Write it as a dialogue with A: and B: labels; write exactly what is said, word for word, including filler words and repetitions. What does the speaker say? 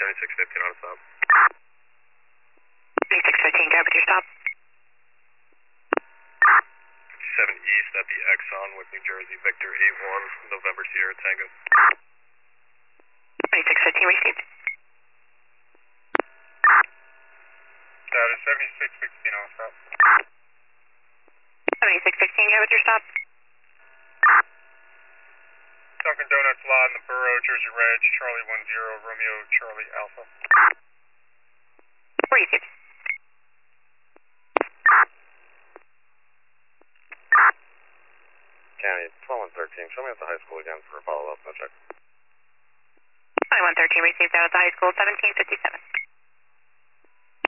A: seventy-six fifteen on a stop.
B: seventy-six fifteen, go with your stop.
A: seven East at the Exxon with New Jersey, Victor eight one, November Sierra Tango.
B: seventy-six fifteen received.
A: Status seventy-six sixteen on a stop.
B: seventy-six sixteen, go with your stop.
A: Dunkin' Donuts lot in the Borough, Jersey Reg, Charlie one zero, Romeo, Charlie Alpha.
B: Received.
A: County, twelve one thirteen, show me at the high school again for a follow-up, no check.
B: twenty-one thirteen received out at the high school, seventeen fifty-seven.